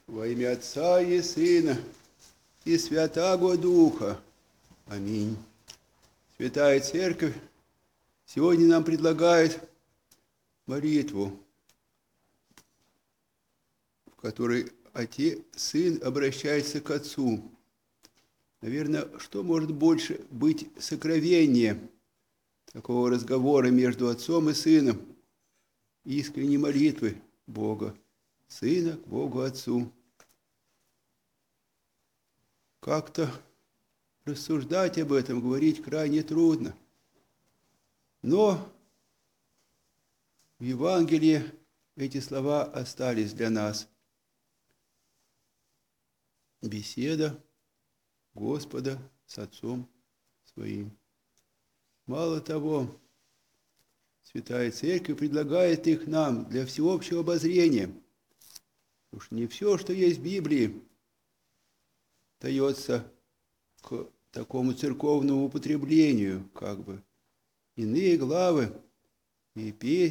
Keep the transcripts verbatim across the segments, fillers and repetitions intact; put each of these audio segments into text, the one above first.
Во имя Отца и Сына и Святаго Духа. Аминь. Святая Церковь сегодня нам предлагает молитву, в которой Отец, Сын обращается к Отцу. Наверное, что может больше быть сокровеннее такого разговора между Отцом и Сыном, искренней молитвы Бога, Сына к Богу Отцу. Как-то рассуждать об этом, говорить крайне трудно. Но в Евангелии эти слова остались для нас. Беседа Господа с Отцом Своим. Мало того, Святая Церковь предлагает их нам для всеобщего обозрения. Потому что не все, что есть в Библии, дается к такому церковному употреблению, как бы. Иные главы, и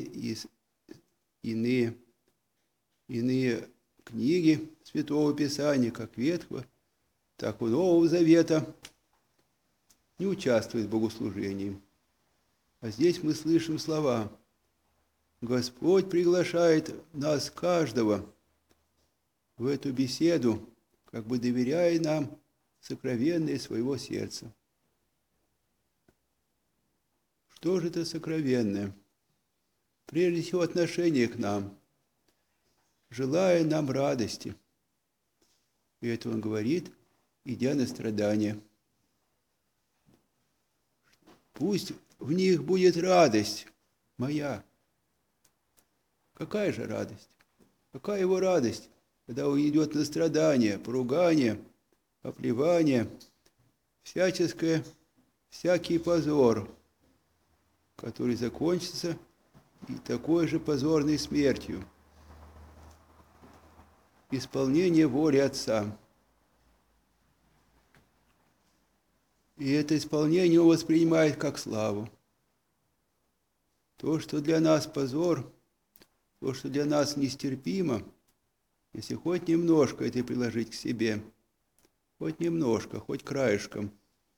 иные, иные книги Святого Писания, как Ветхого, так и Нового Завета, не участвуют в богослужении. А здесь мы слышим слова. Господь приглашает нас, каждого, в эту беседу, как бы доверяя нам сокровенное своего сердца. Что же это сокровенное? Прежде всего, отношение к нам, желая нам радости. И это он говорит, идя на страдания. Пусть в них будет радость моя. Какая же радость? Какая его радость, когда он идет на страдания, поругание, оплевание, всяческое, всякий позор, который закончится и такой же позорной смертью. Исполнение воли Отца. И это исполнение он воспринимает как славу. То, что для нас позор, то, что для нас нестерпимо, если хоть немножко это приложить к себе, хоть немножко, хоть краешком,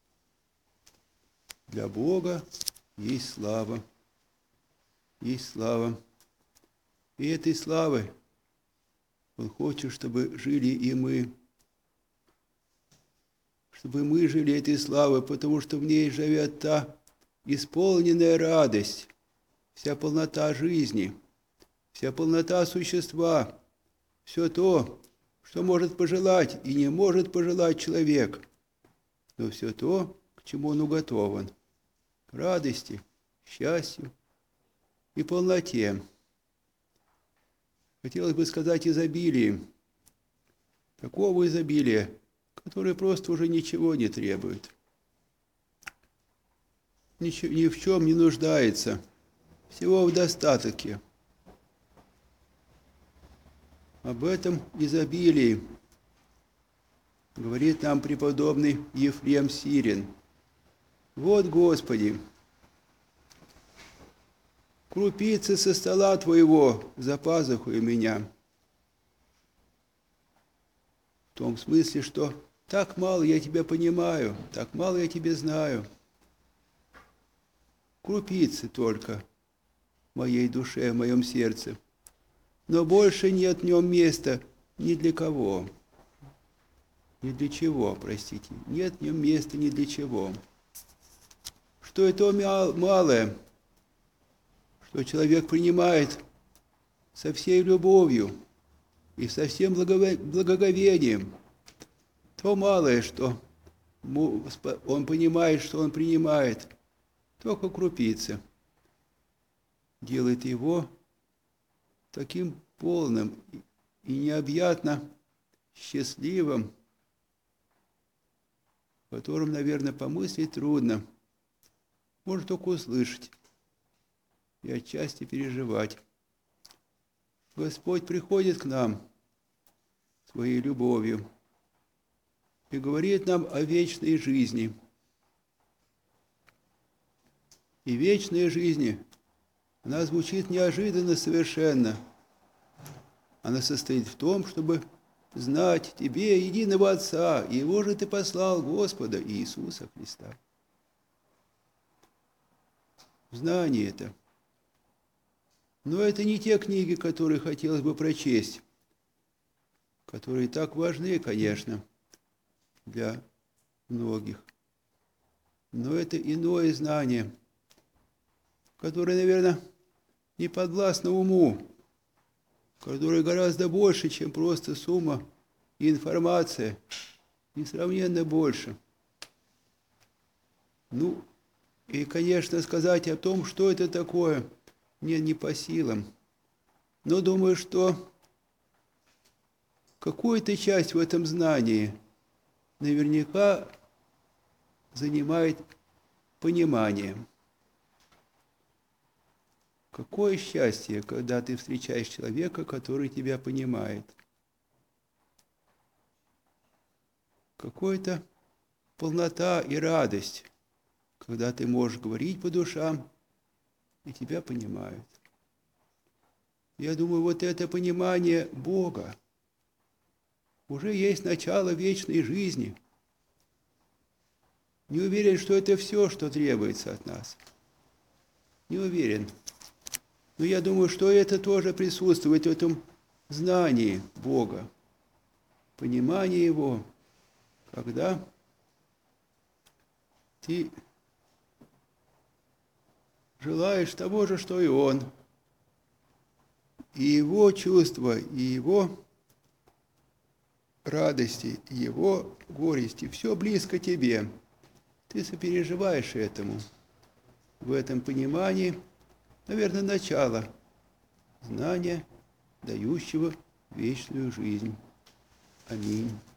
для Бога есть слава, есть слава. И этой славой Он хочет, чтобы жили и мы, чтобы мы жили этой славой, потому что в ней живет та исполненная радость, вся полнота жизни, вся полнота существа, все то, что может пожелать и не может пожелать человек, но все то, к чему он уготован, к радости, счастью и полноте. Хотелось бы сказать изобилие, такого изобилия, которое просто уже ничего не требует, ничего, ни в чем не нуждается, всего в достатке. Об этом изобилии говорит нам преподобный Ефрем Сирин. Вот, Господи, крупицы со стола Твоего за пазухой меня. В том смысле, что так мало я Тебя понимаю, так мало я Тебя знаю. Крупицы только в моей душе, в моем сердце. Но больше нет в нем места ни для кого. Ни для чего, простите. Нет в нем места ни для чего. Что это малое, что человек принимает со всей любовью и со всем благоговением, то малое, что он понимает, что он принимает, только крупицы, делает его таким полным и необъятно счастливым, о котором, наверное, помыслить трудно, можно только услышать и отчасти переживать. Господь приходит к нам своей любовью и говорит нам о вечной жизни. И вечная жизнь, она звучит неожиданно совершенно. Она состоит в том, чтобы знать Тебе, единого Отца, и Его же Ты послал, Господа Иисуса Христа. Знание это. Но это не те книги, которые хотелось бы прочесть, которые так важны, конечно, для многих. Но это иное знание, которое, наверное, не подвластно уму, которое гораздо больше, чем просто сумма и информация, несравненно больше. Ну, и, конечно, сказать о том, что это такое, мне не по силам. Но думаю, что какую-то часть в этом знании наверняка занимает понимание. Какое счастье, когда ты встречаешь человека, который тебя понимает. Какая-то полнота и радость, когда ты можешь говорить по душам, и тебя понимают. Я думаю, вот это понимание Бога уже есть начало вечной жизни. Не уверен, что это все, что требуется от нас. Не уверен. Но я думаю, что это тоже присутствует в этом знании Бога, понимании Его, когда ты желаешь того же, что и Он, и Его чувства, и Его радости, и Его горести, все близко тебе. Ты сопереживаешь этому, в этом понимании, наверное, начало знания, дающего вечную жизнь. Аминь.